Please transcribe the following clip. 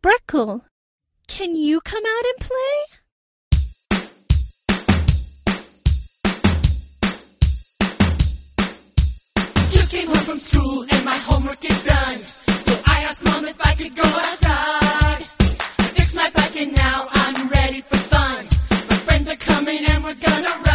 Spreckle, can you come out and play? Just came home from school and my homework is done. So I asked Mom if I could go outside. I fixed my bike and now I'm ready for fun. My friends are coming and we're gonna ride.